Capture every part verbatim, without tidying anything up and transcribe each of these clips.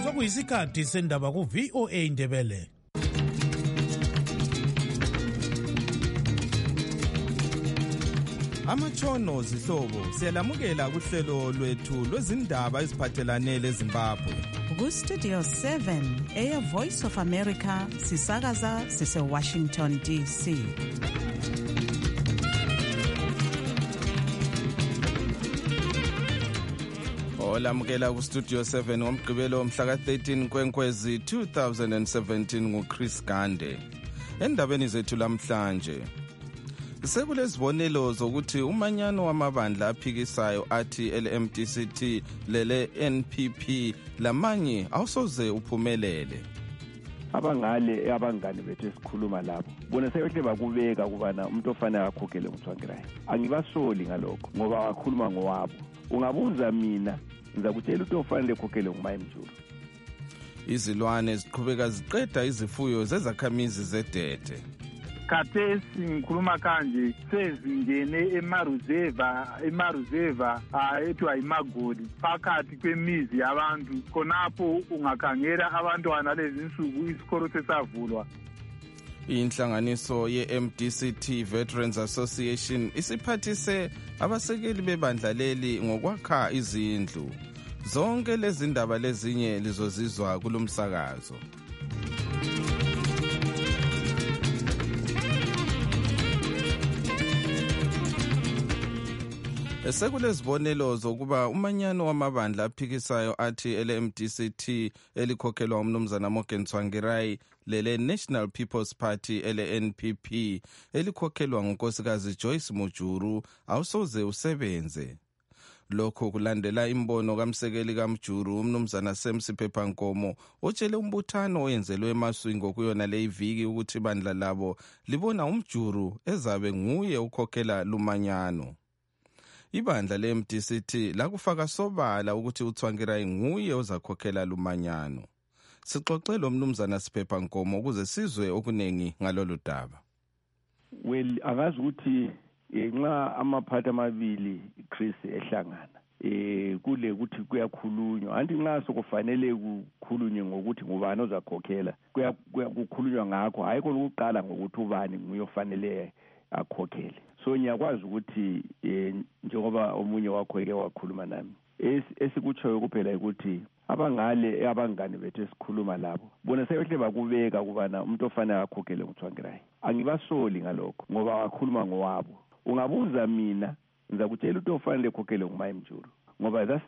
Sokuyisikhathi sendaba ku V O A Indebele. Amatshono zihlobo siyalamukela kuhlelo lwethu lwezindaba eziphathelane leZimbabwe. Ku Studio seven eya Voice of America sisakaza sise Washington D C. Olamukela ku Studio seven ngomgqibelo mhla ka thirteen Nkwenkwezi two thousand seventeen nguChris Gande. Endabeni zethu lamhlanje sekulezibonelo zokuthi umanyano wamabandla aphikisayo athi L M D C T lele N P P lamanye awusoze uphumelele. Abangale abangani bethu esikhuluma labo bona seyohle bakubeka kubana umuntu ofanele akhokhele uMthwangirayi. Angibasoli ngalokho ngoba wakhuluma ngowabo. Ungabuza mina ngizakutshela ukuthi ofanele ekhokhele nguMayimjulu. Izilwane ziqhubeka ziqeda izifuyo zezakhamizi zedede. Khathesi ngikhuluma kanje sezingene emaruzeva emaruzeva ethiwa iMagoli phakathi kwemizi yabantu khonapho ungakhangela abantwana lezi insuku isikolo sesavulwa. Inhlanganiso ye-M D C T Veterans Association isiphathise abasekeli bebandla leli ngokwakha izindlu. Zonke lezi ndaba lezinye lizozizwa kulomsakazo. Sekulezibonelo zokuba umanyano wamabandla aphikisayo athi L M D C T elikhokhelwa umnumzana Morgan Tsvangirai lele National People's Party L N P P elikhokhelwa ngunkosikazi Joyce Mujuru awusoze usebenze. Lokho kulandela imbono kamsekeli kaMjuru umnumzana Semsiphepha Nkomo otshele umbuthano oyenzelwe eMaswingo kuyona le iviki ukuthi bandla labo libona uMjuru ezabe nguye ukhokhela lumanyano. Ibandla le-M D C T lakufaka sobala ukuthi uTsvangirai nguye ozakhokhela lumanyano. Sixoxele umnumzana Siphepha Nkomo ukuze sizwe okunengi ngalolu daba. Well, angazi ukuthi nxa amaphathi amabili Chris ehlangana eh kule ukuthi kuyakhulunywa anti nxa sokufanele kukhulunywe ngokuthi ngubani ozakhokhela kuyakukhulunywa ngakho hayi kokuqala ngokuthi ubani nguyofanele akhokhele. So ngiyakwazi ukuthi njengoba omunye wakho eke wakhuluma nami esikutshoyo kuphela ukuthi abangale abangani bethu esikhuluma labo bona seyohle bakubeka kubana umuntu ofanele akhokhele uMthwangirayi. Angibasoli ngalokho ngoba wakhuluma ngowabo. Ungabuza mina ngizakutshela ukuthi ofanele ekhokhele nguMayimjulu ngoba that's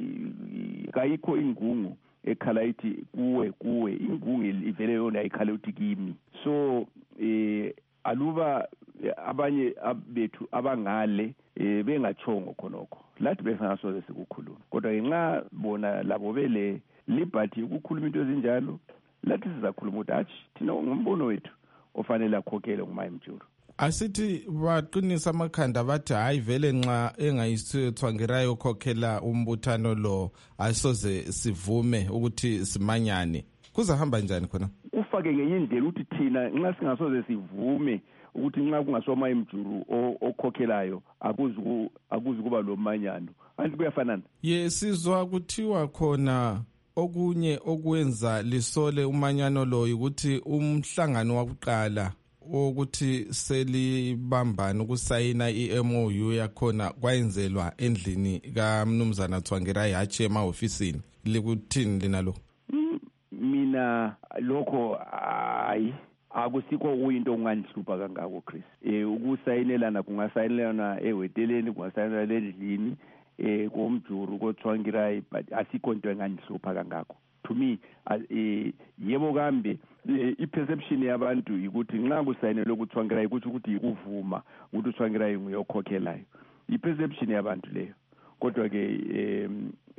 kayikho ingungu ekhala ithi kuwe kuwe ingungu ivele yona ikhala uthi kimi. So eh aluba abanye bethu abangale bengachongo khonokho lathi besangasoze sikukhuluma kodwa ngenxa bona labo bele liberty ukukhuluma into ezinjalo lathi sizakhuluma ukuthi athi thina ngombono wethu ofanele akhokhele nguMayimjulu. Asithi baqinisa amakhanda bathi hayi vele nxa engayisiwe Tsvangirai ukhokhela umbuthano lo asoze sivume ukuthi simanyane. Kuzahamba njani khona? Ufake ngenye indlela ukuthi thina nxa singasoze sivume ukuthi nxa kungasoma imjuru okhokhelayo akuzi akuzi kuba lo manyano anti kuyafanana. Yesizwa kuthiwa khona okunye okwenza lisole umanyano lo ukuthi umhlangano wakuqala ukuthi selibambana ukusayina i-M O U yakhona kwayenzelwa endlini kaMnumzana Tsvangirai hathi emahofisini. Likuthini lina lo? Mina lokho hayi akusikho kuyinto ongandihlupha kangako Chris. Eh ukusayinelana kungasayinelana eweteleni kungasayinelana endlini eh koMjuru koTsvangirai but asikho into engandihlupha kangako. To me eh yebo kambe iperception yabantu ukuthi nxa kusayinelwe ukuTsvangirai ukuthi ukuthi ukuvuma ukuthi uTsvangirai nguyokhokhelayo. Iperception yabantu leyo. Kodwa ke eh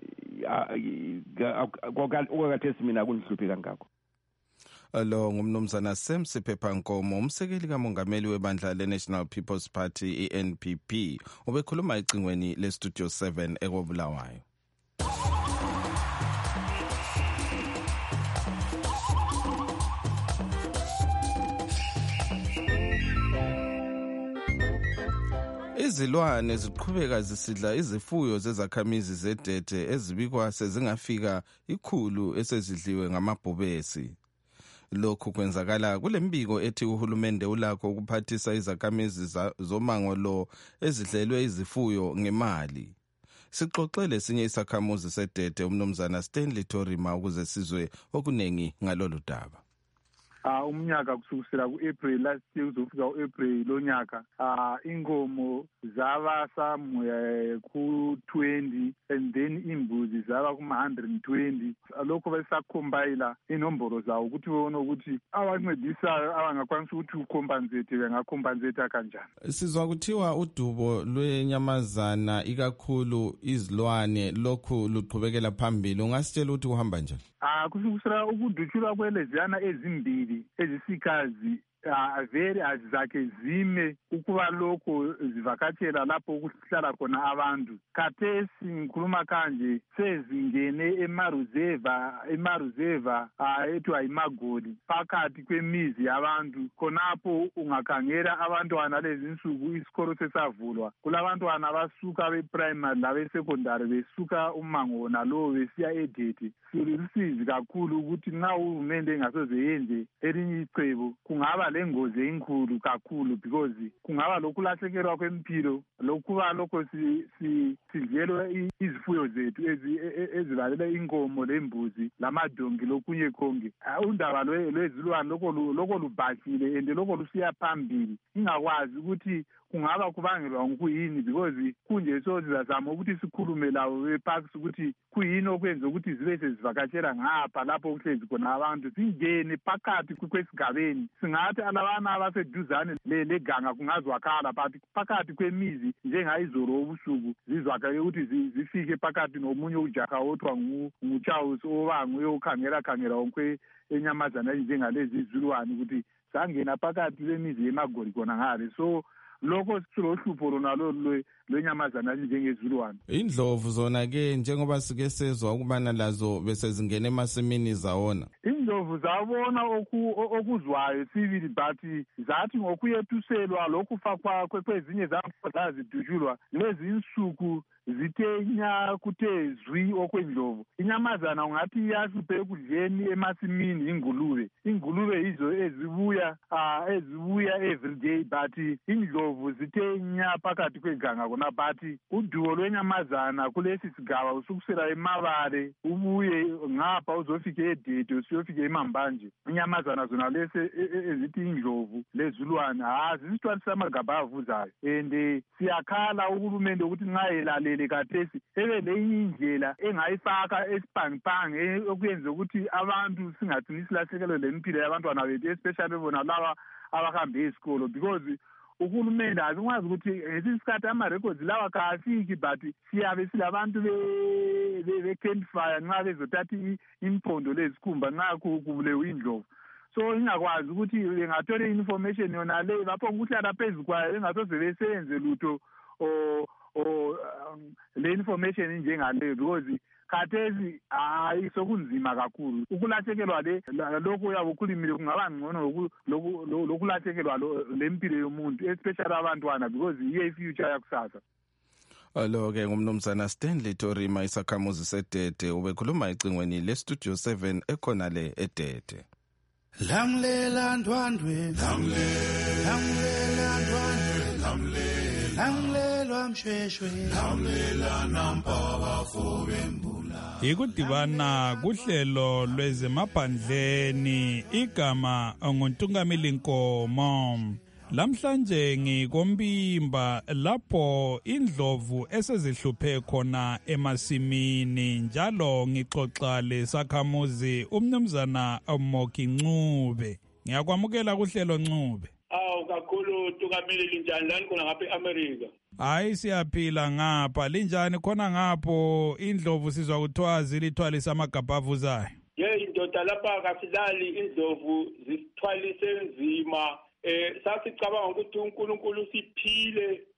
okakathesi mina akundihluphi kangako. Lo ngumnumzana Semsiphepha Nkomo umsekeli kamongameli webandla le-National People's Party i-N P P obekhuluma ecingweni le-Studio seven ekobulawayo. Izilwane ziqhubeka zisidla izifuyo zezakhamizi zedete ezibikwa sezingafika ikhulu esezidliwe ngamabhubesi. Lokhu kwenzakala kule mbiko ethi uhulumende ulakho ukuphathisa izakhamizi zomango lo ezidlelwe izifuyo ngemali. Sixoxele esinye isakhamuzi sedete umnumzana Stanley Torima ukuze sizwe okunengi ngalolu daba. Uh, umnyaka kusukisela ku-April last year uzofika ku-April lo nyaka uh, inkomo zaba somewhere ku-twenty and then imbuzi zaba kuma one hundred twenty. Lokho besakhombayila inombolo zawo ukuthi bone ukuthi abancedisayo abangakwanisa ukuthi ukhompensate bengakhompensate kanjani. Sizwa kuthiwa udubo lwenyamazana ikakhulu izilwane lokhu luqhubekela phambili. Ungasitshela ukuthi kuhamba njani? Ah kusukisela ukudutshulwa kweleziyana ezimbili ezisikazi vele azizake zime ukuba lokho zivakatshela lapho ukuhlala khona abantu. Khathesi ngikhuluma kanje sezingene emaruzeva emaruzeva ethiwa iMagoli phakathi kwemizi yabantu. Khonapho ungakhangela abantwana lezi insuku isikolo sesavulwa. Kulabantwana abasuka be-primary labe-secondary besuka umango nalowo besiya edete. Silusizi kakhulu ukuthi nxa uhulumende engasoze yenze elinye icebo kungaba lengozi enkulu kakhulu because kungaba lokulahlekelwa kwempilo lokuba lokho sidlelwe izifuyo zethu ezibalela inkomo lembuzi lamadongi lokunye konke. Undaba lwezilwane lokho lubhashile and lokho lusiya phambili. Ingakwazi ukuthi kungaba kubangelwa ngokuyini because kunje so sizazama ukuthi sikhulume lawo beparks ukuthi kuyini okwenza ukuthi zibe sezivakatshela ngapha lapho kuhlezi khona abantu singene phakathi kwesigabeni. Singathi alabana abaseduzane leganga kungazwakhala but phakathi kwemizi njengayizolo obusuku zizwakale ukuthi zifike phakathi nomunye ujaha othwa nguCharles obangu uyokhangela khangela onke enyamazana njengalezi izilwane ukuthi sangena phakathi kwemizi yeMagoli khona ngale. So lokho silohlupho lona lo lwenyamazana njengezilwane. Indlovu zona ke njengoba sike sezwa ukubana lazo bese zingena emasimini zawona. Indlovu zabona okuzwayo sibili but zathi ngokuyethuselwa lokhu fakwa kwezinye zakhona zidujulwa lezi insuku zithenya kuthe zwi okwendlovu. Inyamazana ungathi iyasiphe ekudleni emasimini ingulube. Ingulube yizo ezibuya uh, ezibuya every day but indlovu zithenya phakathi kweganga kona but uduwo lwenyamazana kulesi sigaba usukusela eMabale ubuye ngapha uzofika edede usiyofika eMambanje. Inyamazana zona lese ezithi indlovu lezilwane azisithwalisa amagaba avuzayo and siyakhala uhulumende ukuthi nxa elalele kathesi ebe lenye indlela engayifaka esiphangipangi okuyenza ukuthi abantu singathini silahlekelwe lempilo yabantwana bethu especially bona laba abahambe esikolo because uhulumende azikwazi ukuthi ngesikhathi ama-records lawa kafiki but siyabe silabantu be-campfire nxa bezothatha impondo lezikhumba nxa kubulewe indlovu. So ingakwazi ukuthi bengathola information yona le lapho ukuhlala phezu kwayo engasoze besenze lutho o le information njengaleyo because khathesi hayi sokunzima kakhulu ukulahlekelwa le lokho uyabe ukhulumile kungaba ngcono lokulahlekelwa lempilo yomuntu especially abantwana because iye future yakusasa. Alo ke ngumnumzana Stanley Torima isakhamuzi sedete ubekhuluma ecingweni le Studio seven ekhona le edete. Lamlela ndwandwe lamlela lamlela ndwandwe lamlela lamlela mshweshwe lamlela nampaba fobembula. Ikudibana kuhlelo lwezemaphandleni igama nguNtungamili Nkomo. Lamhlanje ngikombimba lapho indlovu esezihluphe khona emasimini njalo ngixoxa lesakhamuzi umnumzana Moki Ncube. Ngiyakwamukela kuhlelo Ncube. Awu kakhulu Ntungamili linjani lani khona ngapha eAmerica? Hayi siyaphila ngapha linjani khona ngapho indlovu sizwa kuthiwa zilithwalisa amagabha avuzayo. Ye indoda lapha kasilali indlovu zithwalise nzima. Eh sasicabanga ukuthi uNkulunkulu siphile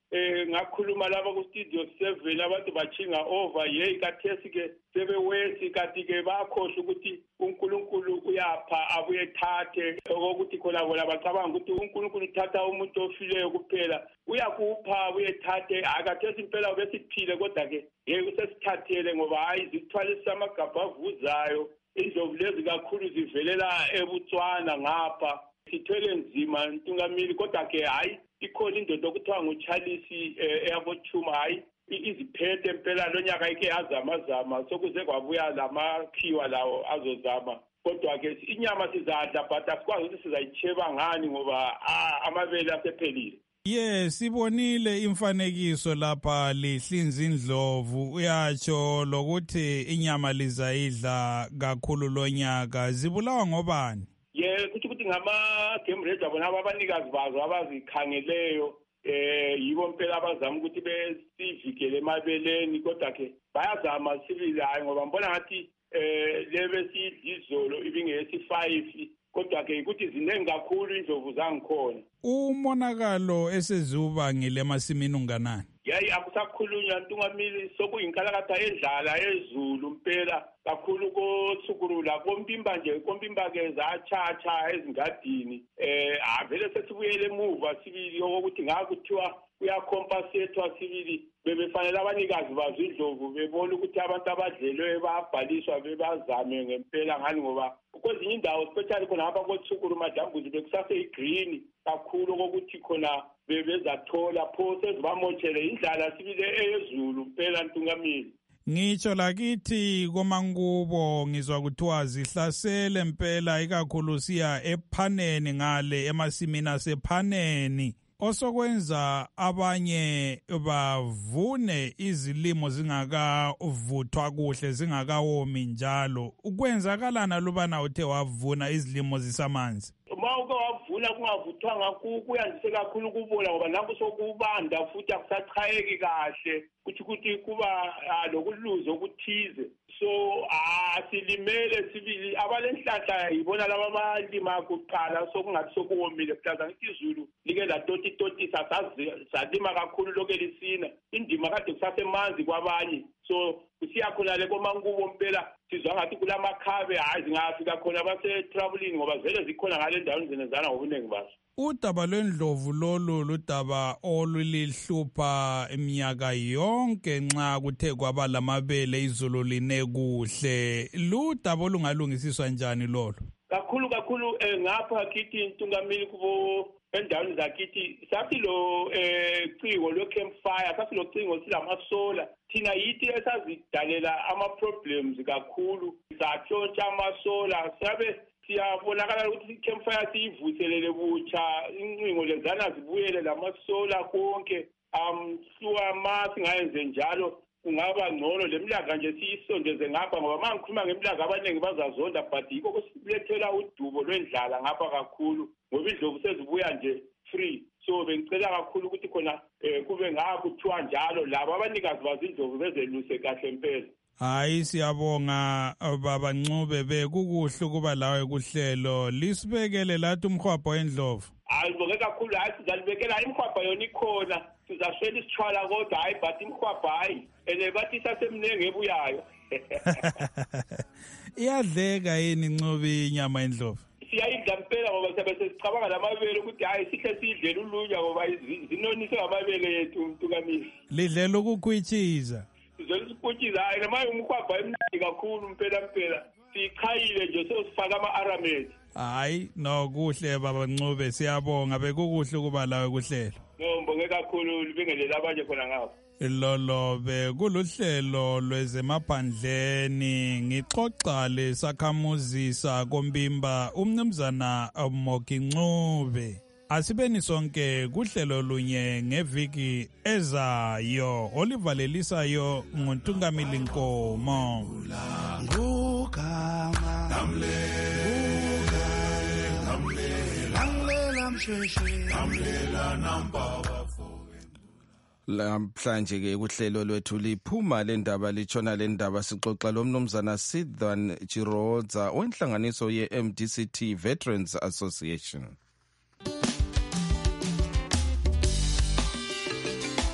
eh ngakhuluma lapha ku studio seven abantu bachinga over ye kathesi ke sebewesi kathi ke bakhohle ukuthi uNkulunkulu uyapha abuye thathe ukuthi khona bona bacabanga ukuthi uNkulunkulu uthatha umuntu ofileyo kuphela uyakupha abuye thathe akathesi impela besiphile kodwa ke yeke sesithathele ngoba hayi zithwalisa amagabha avuzayo indlovu lezi kakhulu zivelela eButswana ngapha sithwele nzima Ntungamili kodwa ke hayi ikhona indoda okuthiwa nguCharles eyabothuma hayi iziphethe impela lonyaka ike yazamazama sokuze kwabuya lamakhiwa lawo azozama kodwa ke inyama sizadla but asikwazi ukuthi sizayicheba ngani ngoba amabele asephelile. Yes, sibonile imfanekiso lapha lihlinza indlovu uyatsho lokuthi inyama lizayidla kakhulu lonyaka zibulawa ngobani? Ye kuthi ukuthi ngama game ranger bona abanikazi bazo abazikhangeleyo eh yibo impela abazama ukuthi besivikele emabeleni kodwa ke bayazama sibili hayi ngoba mbona ngathi eh lebe sidizolo ibingesi five kodwa ke ukuthi ziningi kakhulu indlovu zangikhona. Umonakalo esezubangile emasimini unganani? Yayi akusakhulunywa Ntungamili sokuyinkalakatha endlala ezulu impela kakhulu kosukurula kompimba nje kompimba ke zachacha ezingadini eh avele sesibuyele emuva sibili ukuthi ngakuthiwa kuyacompensatwa sibili bebefanele abanikazi bazo indlovu bebona ukuthi abantu abadlelwe bayabhaliswa bebazame ngempela ngani ngoba kwezinye indawo especially khona apha kosukuru madambuzi bekusase igreen kakhulu ukuthi khona bebezathola pho sezibamotshele indlala sibile eyezulu impela Ntungamili. Ngitsho lakithi komankubo ngizwa kuthiwa zihlasele impela ikakhulu siya ePhaneni ngale emasimini asePhaneni osokwenza abanye bavune izilimo zingakavuthwa kuhle zingakawomi njalo ukwenzakalana lubana uthe wavuna izilimo zisamanzi. Uma uke wavuna kungavuthwanga kuyandise kakhulu kubola ngoba nanku sokubanda futhi akusachayeki kahle kuthi ukuthi kuba lokuluzo okuthize so asilimele sibili abalenhlahla yibona laba abalima kuqala sokungathi sokuwomile kuhlaza ngithi izulu like la toti toti sasalima kakhulu lokho lisina indima kade kusasemanzi kwabanye so kusiya khona le komankubo impela sizwa ngathi kulamakhabe hayi zingafika khona base traveling ngoba vele zikhona ngale ndawo zenezana ngobuningi baso. Udaba lwendlovu lolu ludaba olulihlupha iminyaka yonke nxa kuthe kwaba lamabele izulu line kuhle ludaba olungalungisiswa njani lolo? Kakhulu kakhulu ngapha kithi Ntungamili kubo endaweni zakithi sathi lo eh cingo lo campfire sathi lo cingo silamasola thina yithi esazidalela ama problems kakhulu satshontsha amasola sabe siyabonakala ukuthi campfire siyivuselele butsha incingo lezana zibuyele lamasola konke um hluka masi ngayenze njalo kungaba ngcono lemilaga nje siyisondeze ngapha ngoba mangikhuluma ngemilaga abaningi bazazonda but yikho kusilethela udubo lwendlala ngapha kakhulu ngoba indlovu sezibuya nje free so bengicela kakhulu ukuthi khona kube ngakuthiwa njalo labo abanikazi bazindlovu bezeluse kahle impela. Hayi siyabonga baba Ncube bekukuhle kuba lawe kuhlelo lisibekele lathi umhwabho endlovu. Hayi bonke kakhulu hayi sizalibekela imhwabho yona ikhona sizashela isithwala kodwa hayi but imhwabho hayi ene bathi sasemnenge ebuyayo. Iyadleka yini Ncube inyama endlovu? Siyayidla impela ngoba siyabe sesicabanga lamabele ukuthi hayi sihle sidlela ulunya ngoba zinonise ngamabele yethu Ntungamili. Lidlela ukukhwitshiza. Sizolisiphuthiza hayi noma umkhwabha emnandi kakhulu impela impela sichayile nje sesifaka ama-aramedi. Hayi no kuhle baba Ncube siyabonga bekukuhle kuba lawe kuhlelo. No mbonge kakhulu libingelela abanye khona ngapha. Lolobe kuluhlelo lwezemaphandleni ngixoxa lesakhamuzi sakombimba umnumzana Moki Ncube. Asibeni sonke kuhlelo lunye ngeviki ezayo olivalelisayo nguNtungamili Nkomo. Ngugama namle namle namle namsheshe namlela namba Lamhlanje ke kuhlelo lwethu liphuma lendaba litshona lendaba sixoxa lomnumzana Sidwan Chirodza wenhlanganiso ye M D C T Veterans Association.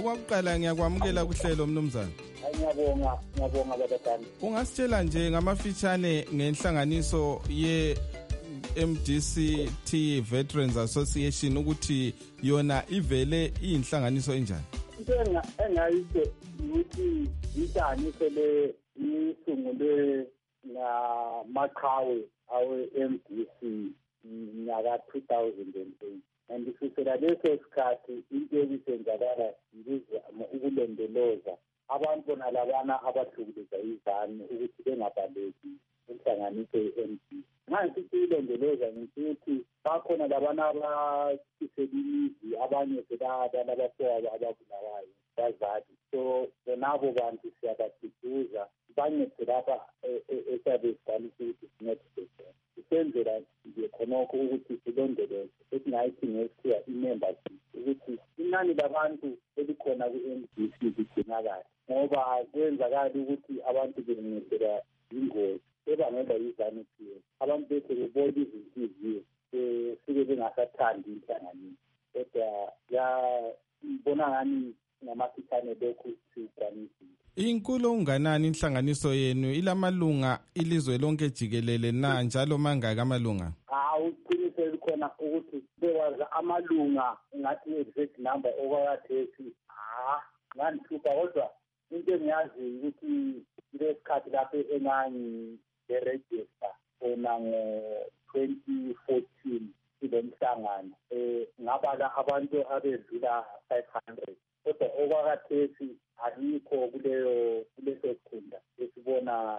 Okwakuqala ngiyakwamukela kuhlelo mnumzane. Ngiyabonga, ngiyabonga babadala. Ungasitshela nje ngamafitshane ngenhlanganiso ye M D C T Veterans Association ukuthi yona ivele iyinhlanganiso enjani? Into engayisho ukuthi inhlanganiso le isungulwe ngamaqhawe awe M D C nyaka two thousand eight. And kusukela leso sikhathi into ebisenzakala ngizama ukulondoloza abantu bona labana abahlukumeza izane ukuthi bengabaleki inhlanganiso ye-M D. Manje siyilondoloza ngithi bakhona labana abakhiselimizi abanye sebadala abafowabo ababulawayo bazali. So bonabo bantu siyabaduduza bancede lapha esabesidala ukuthi sincedise. Senzela nje khonokho ukuthi silondoloze esingayithi ngesikhiwa i-membership ukuthi inani labantu elikhona ku-M D C ligcinakala ngoba kwenzakala ukuthi abantu bengehlelwa yingozi ebangelwa yizanu-P S. Abantu bese bebona izinhliziyo sike bengasathandi inhlanganiso kodwa yabona ngani ngamafitshane lokhu sikwanisile. Inkulu unganani inhlanganiso yenu ilamalunga ilizwe lonke jikelele na njalo mangaka amalunga? Hawu uqiniso likhona ukuthi bewaza amalunga ngathi exact number okwakhathi ah nganthupa kodwa into engiyazi ukuthi lesikhathi lapho engangi register ona ngo-twenty fourteen kulomhlangano eh ngabala abantu abedlula five hundred kodwa okwakhathi alikho kuleyo kuleso sikhunda esibona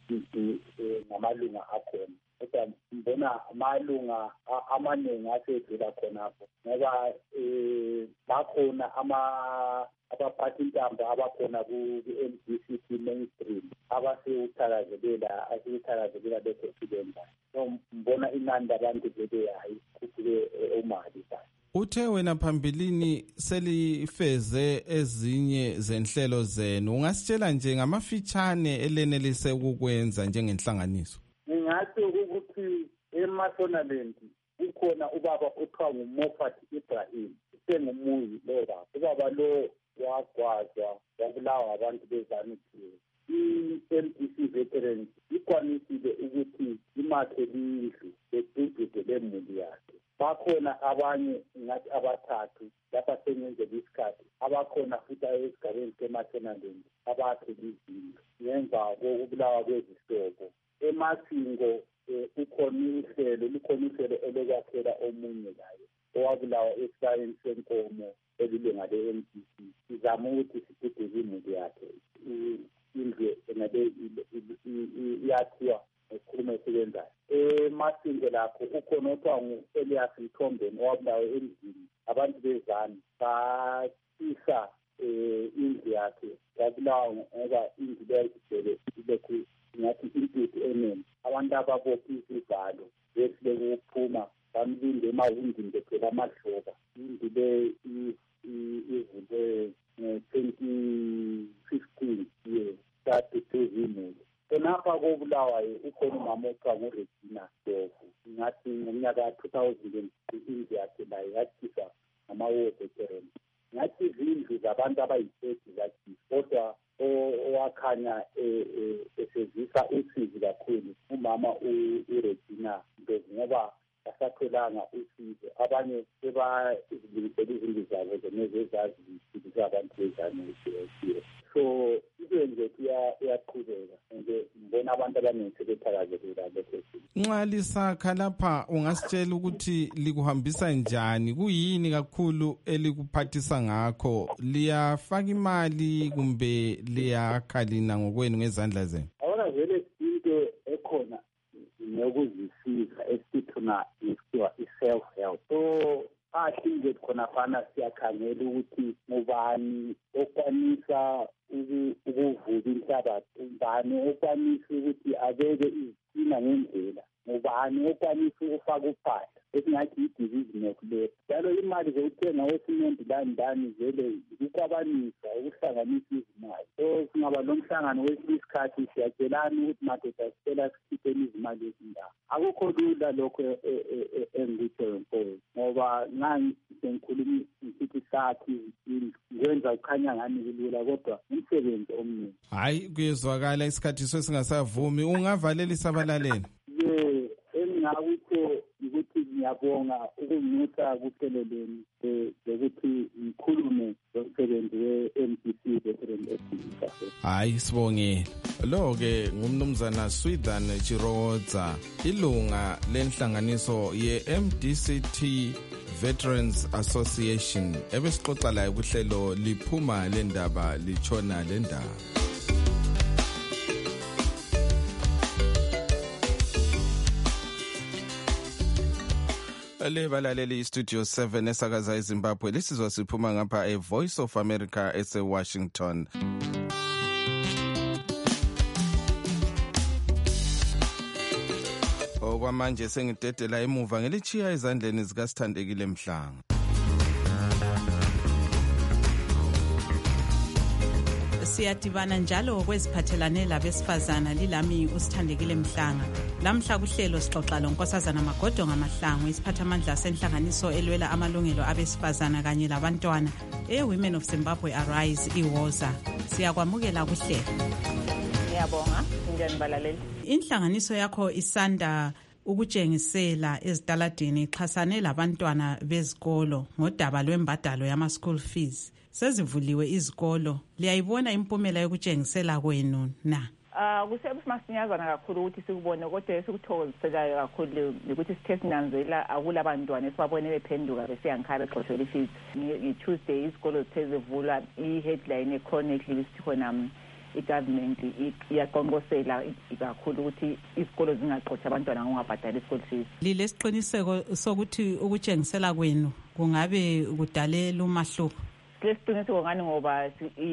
ngamalunga akhona kodwa mbona amalunga amaningi asedlula khonapho ngoba um bakhona abaphathi intambo abakhona ku-M D C T mainstream abasewuthakazelela asewuthakazelela bepresident. So mbona inani labantu bebe hayi kukhule umali kahle. Uthe wena phambilini selifeze ezinye zenhlelo zenu. Ungasitshela nje ngamafitshane elenelise ukukwenza njengenhlanganiso? Ngingathi ukuthi eMashonaland ukhona ubaba othiwa nguMoffat Ibrahim. Sengumuyi lo baba. Ubaba lo wagwazwa wabulawa abantu bezanu-P S. I-M D C Veterans ikwanisile ukuthi imakhe lindlu eduduze lemuli yakhe. Bakhona abanye ngathi abathathu lapha sengenzela isikhathi abakhona futhi esigabeni seMashonaland abakhe izindlu ngemva kokubulawa kwezihlobo. eMasingo ukhona uhlelo lukhona uhlelo olokwakhela omunye layo owabulawa esayeni senkomo elilunga le-M D C. Sizama ukuthi siduduze imuli yakhe indlu engabe iyathiwa esikhulumo esibenzayo. eMasingo lakho ukhona othiwa ngu-Elias Mthombeni owabulawa endlini abantu bezane bathisa indlu yakhe yabulawa ngoba indlu leyo igcwele ilokhu ngathi intuthu eningi. Abantu ababophe izivalo behlele ukuphuma bamlinde emawindini bephela amadloba. Indlu le ivule ngo-twenty fifteen ye saduduza imuli. Khonapha kobulawayo ukhona umama othiwa nguRegina Ndlovu. Ngathi ngomnyaka two thousand and three indlu yakhe layo yathiswa ngama-war veteran. Ngathi izindlu zabantu abayi-thirty zathi kodwa owakhanya esezisa usizi kakhulu umama uRegina Ndlovu ngoba asatholanga usizo. Abanye sebazilungisela izindlu zabo zenezezazi zisizisa abantu bezanu-P S. So ibe nje iyaqhubeka nje mbona abantu abaningi sebethakazelela lokho. Nxa lisakha lapha ungasitshela ukuthi likuhambisa njani? Kuyini kakhulu elikuphathisa ngakho? Liyafaka imali kumbe liyakha lina ngokwenu ngezandla zenu? Awona vele into ekhona nokuzisiza esithuna isiwa i-self help. So ahlinge khona fana siyakhangela ukuthi ngubani okwanisa ukuvuka inhlabathi, ngubani okwanisa ukuthi abeke izitina ngendlela, ngubani okwanisa ukufaka uphahla. esingathi i-division of labour. Njalo imali zokuthenga wesimenti lani ndani vele ukwabanisa ukuhlanganisa izimali. So singaba lomhlangano wesinye isikhathi siyatshelana ukuthi madoda sicela sikhipheni izimali ezindawo. Akukho lula lokho engikutshoyo mfowethu, ngoba ngangi sengikhuluma isithi sathi ngwenza kukhanya ngani kulula kodwa umsebenzi omningi. Hayi kuyezwakala isikhathi sesingasavumi, ungavalela isabalaleli. Ye engakutho ukuthi ngiyabonga ukunyusa kuhleleleni ukuthi ngikhulume ngomsebenzi we-M D C Veteran Activity. Hayi sibongile. Lo-ke ngumnumzana Swithan Chiroza, ilunga lenhlanganiso ye-M D C T Veterans Association, ebesixoxa layo kuhlelo liphuma lendaba lichona lendaba. Le balaleli Studio seven esakaza eZimbabwe, lisizwa siphuma ngapha e Voice of America ese Washington. Okwamanje sengidedela emuva ngelichiya ezandleni zikaSithandekile Mhlanga. Siyadibana njalo kweziphathelane labesifazana, lilami uSithandekile Mhlanga. Lamhla kuhlelo sixoxa lonkosazana Magodo Ngamahlangu, isiphathamandla senhlanganiso elwela amalungelo abesifazana kanye labantwana e-Women of Zimbabwe Arise iwoza. Siyakwamukela kuhlelo. Ngiyabonga, njani balaleli? Inhlanganiso yakho isanda ukutshengisela ezitaladini ixhasane labantwana bezikolo ngodaba lwembadalo yama school fees. Sezivuliwe izikolo, liyayibona impumela yokutshengisela kwenu na? Ah, kusebusinyazana kakhulu ukuthi sikubone, kodwa esikuthokoziselayo kakhulu ukuthi sithe sinanzela akulabantwana esibabone bephenduka besiyankhara exoshela ifees. Nge-Tuesday izikolo zithe zivulwa, i-headline e-chronically sithi khona i-government iyaqonqosela kakhulu ukuthi izikolo zingaxotsha abantwana ngokungabhadali i-school fees. Lilesiqiniseko sokuthi ukutshengisela kwenu kungabe kudalela umahluko? Lesiqiniseko ngani ngoba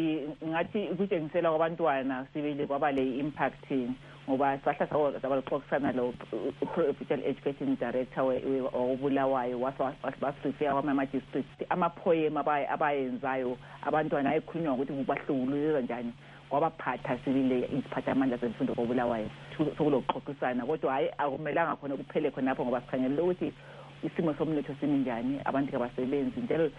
ngathi ukutshengisela kwabantwana sibile kwaba le impact ngoba sahla sabalixoxisana lo Provincial Education Director wobulawayo wasifika kwama-district ama-poem abayenzayo abantwana ayekhulunywa ukuthi kubahlukuluza njani kwabaphatha sibile iziphathamandla zemfundo kobulawayo sokulokuxoxisana, kodwa hayi akumelanga khona kuphele khonapho ngoba sikhangelele ukuthi isimo somnotho simi njani, abantu abasebenzi njalo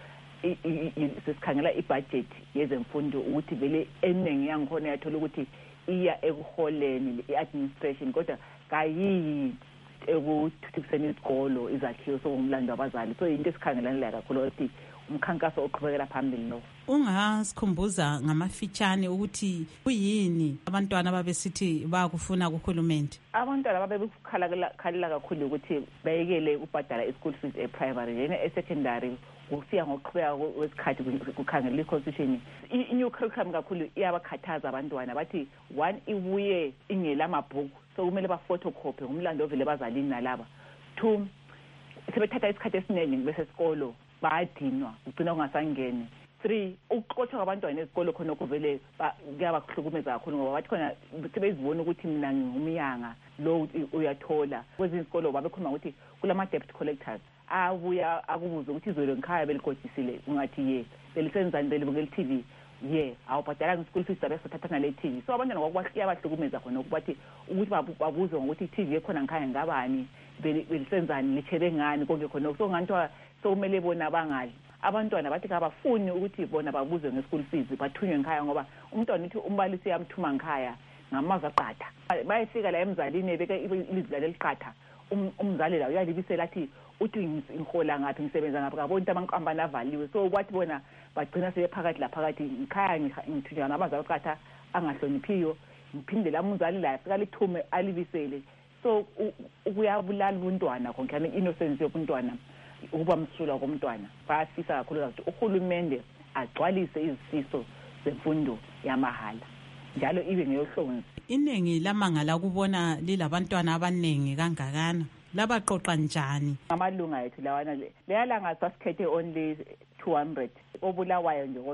sesikhangela ibudget yezemfundo ukuthi vele eningi yangikhona yathola ukuthi iya ekuholeni i-administration kodwa kayiyi ekuthuthukiseni izikolo izakhiwo sokumlando abazali. So into esikhangelane kakhulu ukuthi umkhankaso oqhubekela phambili lo. Ungasikhumbuza ngamafitshane ukuthi kuyini abantwana babesithi bakufuna kuhulumende? Abantwana babekukhalela kakhulu ukuthi bayekele ukubhadala i-school fees e-primary yena e-secondary kufika ngokuqhubeka kwesikhathi kukhangela i-constitution. I-new curriculum kakhulu iyabakhathaza abantwana bathi one ibuye ingela amabhuku so kumele ba-photocopy ngumlando ovele bazalini nalaba. Two, sebethatha isikhathi esiningi besesikolo bayadinwa ugcina ungasangeni. Three, ukuxotsha kwabantwana ezikolo khona kuvele kuyabakuhlukumeza kakhulu ngoba bathi khona sebezibona ukuthi mina ngumyanga lo uyathola. Kwezinye izikolo babekhuluma ukuthi kulama-debt collectors abuya akubuza ukuthi izolo ngikhaya beligodisile ungathi ye belisenzani belibukela i-T V ye awubhadalanga i-school fees abesathathana le-T V. So abantwana kwakuyabahlukumeza khona ukuthi ukuthi babuze ngokuthi i-T V ekhona ngikhaya ngabani belisenzani lithele ngani konke khona so nganto sokumele bona bangali. Abantwana bathi kabafuni ukuthi bona babuze nge-school fees bathunywe ngikhaya ngoba umntwana uthi umbalisi yamthuma ngikhaya ngamazwi aqatha. Bayefika la emzalini ebeka ilizwi leliqatha umzali la uyalibisela athi uthi ngihola ngaphi ngisebenza ngaphi kabona ukuthi amankampani avaliwe. So kwathi bona bagcina sebephakathi la phakathi ngikhaya ngithunywa ngamazwi aqatha angahloniphiyo ngiphinde la umzali la fika lithume alibisele. So ukuyabulala ubuntwana konke innocence yobuntwana ukuba msula komntwana. Bayafisa kakhulu ukuthi uhulumende agcwalise izifiso zemfundo yamahala njalo ibe ngeyohlonzi. Iningi lamangala ukubona lilabantwana abaningi kangakana labaqoqa njani? Amalunga ethu lawana leyalanga sasikhethe only two hundred obulawayo nje kodwa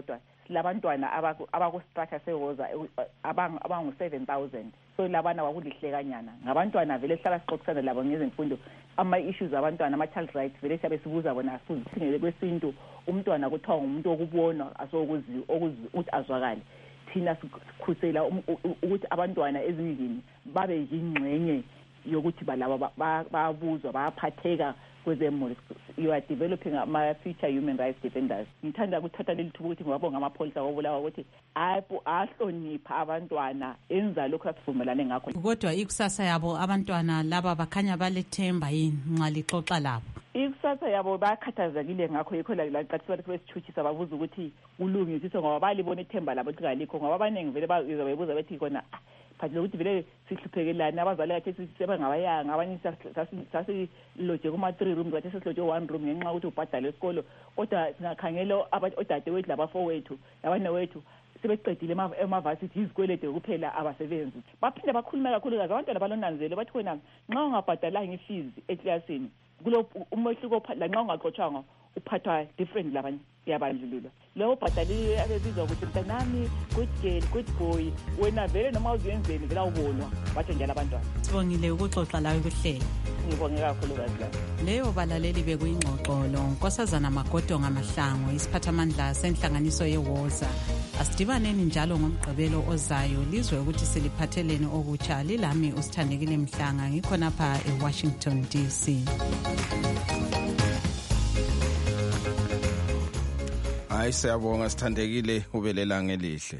silabantwana abaku-structure sewoza abangu-seven thousand. So labana kwakulihlekanyana ngabantwana vele sihlala sixoxisana labo ngezemfundo, ama-issues abantwana, ama-child rights vele siyabe sibuza bona asizithingele kwesintu. Umntwana kuthiwa ngumuntu okubonwa asokuzwi ukuthi azwakale. Thina sikhusela ukuthi abantwana ezindlini babe yingxenye yokuthi balaba bayabuzwa bayaphatheka kwezemuli. You are developing my future human rights defenders. Ngithanda ukuthatha leli thuba ukuthi ngibabonga amapholisa wobulawa ukuthi ahlonipha abantwana enza lokho asivumelane ngakho. Kodwa ikusasa yabo abantwana laba bakhanya balethemba yini nxa lixoxa labo? Ikusasa yabo bayakhathazekile ngakho yikho la laqathisa ukuthi besithuthisa babuza ukuthi kulungisiswe ngoba balibona ithemba labo likalikho ngoba abaningi vele bayibuza bethi khona phathi ukuthi vele sihluphekelayo abazali kathi sebengabayanga abanye sasiloje kuma three rooms kathi sesiloje one room ngenxa ukuthi ubhadale esikolo, kodwa singakhangela odadewethu labafowethu labanye wethu sebeqedile emavasithi izikwelede kuphela abasebenzi. Baphinde bakhuluma kakhulu kazi abantwana balonanzele bathi khona nxa ungabhadalanga ifees eklasini kulo umehluko la nxa ungaxotshwanga uphathwa different labanye yabandlululwa. Leyo bhadaliwe abezizwa ukuthi mntanami good girl good boy wena vele noma uziyenzeni vela ubonwa bathi njalo abantwana. Sibongile ukuxoxa lawe kuhlelo. Ngibonge kakhulu kazi la. Leyo balaleli bekuyingxoxolo Nkosazana Magodonga Mahlangu isiphathamandla senhlanganiso yeWoza. Asidibaneni njalo ngomgqibelo ozayo lizwe ukuthi siliphatheleni okutsha. Lilami uSithandekile Mhlanga ngikhona pha eWashington D C. Hayi siyabonga Sithandekile, ubelela ngelihle.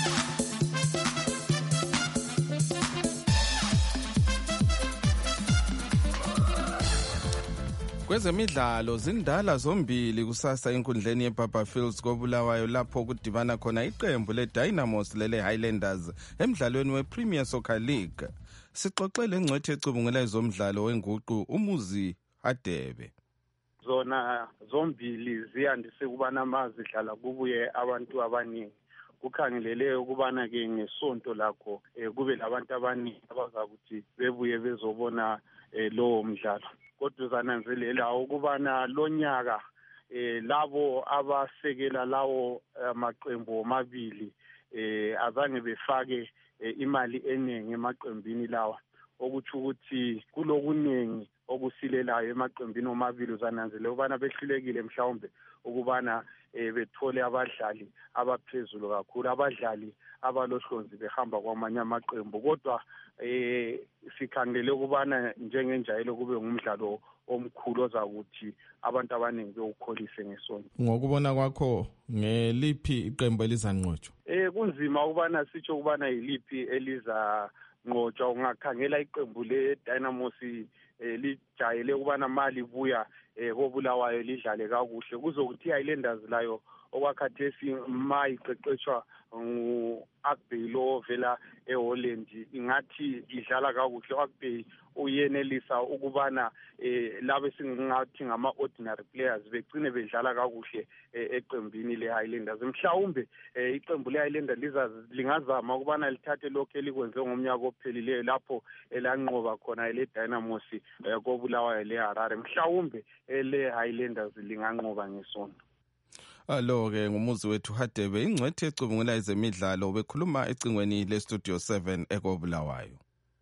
Kwezemidlalo zindala zombili kusasa enkundleni yeBaba Fields koBulawayo lapho kudibana khona iqembu leDynamos lele Highlanders emidlalweni wePremier Soccer League. Sixoxele ngcwethe ecubungela izomdlalo wenguqu uMuzi Hadebe. Zona zombili ziyandise kubana mazidlala kubuye abantu abaningi. Kukhangelele ukubana ke ngesonto lakho kube labantu abaningi abazakuthi bebuye bezobona lo mdlalo. Kodwa zananzelela ukubana lonyaka eh labo abasekela lawo amaqembu omabili eh azange befake imali eningi emaqembini lawa, okuthi ukuthi kulokuningi okusilelayo emaqembini omabili. Uzananzelela ukubana behlulekile mhlawumbe ukubana eh bethole abadlali abaphezulu kakhulu, abadlali abalohlonzi behamba kwamanye amaqembu. Kodwa eh sikhangele ukubana njengenjayelo kube ngumdlalo omkhulu ozakuthi abantu abaningi bewukholise ngesonto. Ngokubona kwakho ngeliphi iqembu elizanqotshwa? Eh kunzima ukubana sitsho ukubana yiliphi elizanqotshwa. Ungakhangela iqembu leDynamos eh lijayele ukubana mali buya eh koBulawayo lidlale kakuhle, kuzokuthi iHighlanders layo okwakhathesi mayiqeqeshwa ngu-Akbey lo vela eHolland ingathi idlala kakuhle. U-Akbey uyenelisa ukubana eh labe singathi ngama-ordinary players begcine bedlala kakuhle eqembini leHighlanders. Mhlawumbe iqembu leHighlanders lingazama ukubana lithathe lokho elikwenze ngomnyaka ophelileyo lapho elanqoba khona leDynamos koBulawayo leHarare. Mhlawumbe leHighlanders linganqoba ngesonto. Alo ke ngumuzi wethu Hadebe ingcwethe ecubungula ezemidlalo bekhuluma ecingweni le Studio seven ekoBulawayo.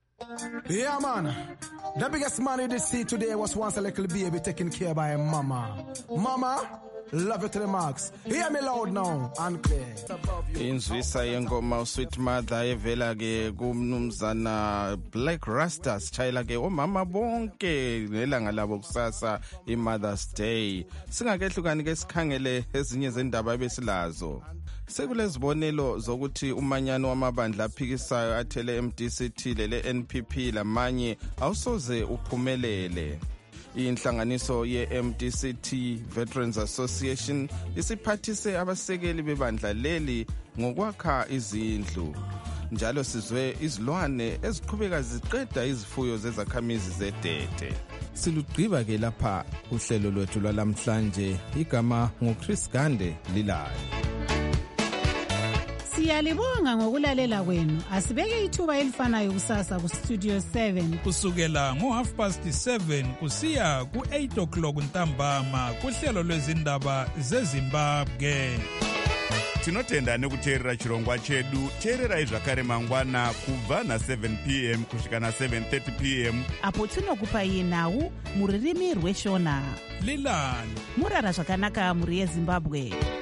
Yeah man, the biggest man you did see today was once a little baby taken care by a mama. Mama, love you to the max. Hear me loud now and clear. Inzwisa yengoma Sweet Mother evela ke kumnumzana Black Rastas chayela ke omama bonke nelanga labo kusasa iMother's Day. Singakehlukani ke sikhangele ezinye zendaba ebesilazo. Sekulezibonelo zokuthi umanyano wamabandla aphikisayo athele M D C T lele N P P lamanye awusoze uphumelele. Inhlanganiso ye-M D C T Veterans Association isiphathise abasekeli bebandla leli ngokwakha izindlu. Njalo sizwe izilwane eziqhubeka ziqeda izifuyo zezakhamizi zedede. Silugqiba ke lapha uhlelo lwethu lwalamhlanje. Igama ngoChris Gande lilayo. Siyalibonga ngokulalela kwenu. Asibeke ithuba elifanayo kusasa ku Studio seven kusukela ngo half past seven kusiya ku eight o'clock ntambama kuhlelo lwezindaba zeZimbabwe. tinotenda nekuteerera chirongwa chedu. teererai zvakare mangwana kubva na-seven p m kusvika na-seven thirty p m apo tinokupai nhau muririmi rweshona. lilani murara zvakanaka muri yezimbabwe.